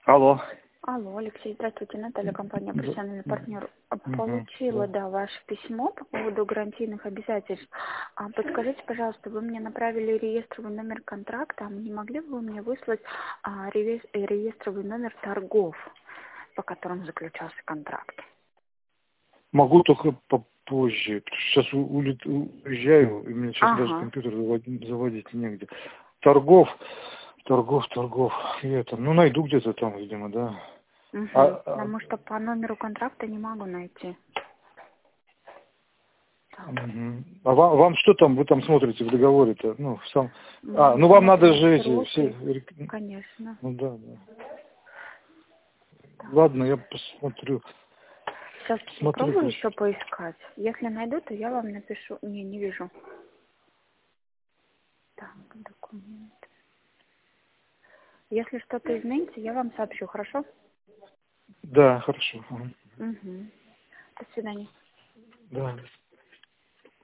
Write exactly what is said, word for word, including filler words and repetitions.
Алло. Алло, Алексей, здравствуйте, Наталья, компания «Профессиональный партнер». Угу. Получила, да, ваше письмо по поводу гарантийных обязательств. А подскажите, пожалуйста, вы мне направили реестровый номер контракта, а не могли бы вы мне выслать а, ревес- э, реестровый номер торгов, по которым заключался контракт? Могу только попозже. Сейчас у- улет- уезжаю, и мне сейчас даже Ага. компьютер заводить, заводить негде. Торгов, торгов, торгов. И это, ну, найду где-то там, видимо, да. А, Угу. а, Потому что по номеру контракта не могу найти. Так. мгм. А вам, вам что там, вы там смотрите в договоре-то? Ну, сам... А, Мы ну вам надо смотрим же эти все... сроки, рек- конечно. Ну да, да. Так. Ладно, я посмотрю. Сейчас Посмотрю. попробую Просто. еще поискать. Если найду, то я вам напишу. Не, не вижу. Так, документ. Если что-то изменится, я вам сообщу, хорошо? Да, хорошо. Ага. Угу. До свидания. Да.